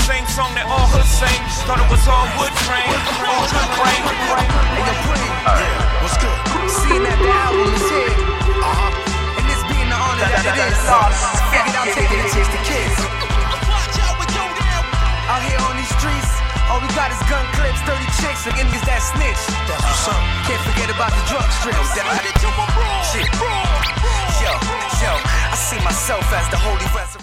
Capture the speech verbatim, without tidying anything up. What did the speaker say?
same song that all hood sing. Thought it was all wood frame, all wood frame. Hey, yo, Queen. Yeah, what's good? Seeing that the album is here. Uh-huh. And this being the honor that it is. Figured out taking a chance to kids. Out here on these streets, all we got is gun clips, thirty chicks, and niggas that snitch. That's what's up. Can't forget about the drug strips. Shit. Yo, yo, I see myself as the holy resurrection.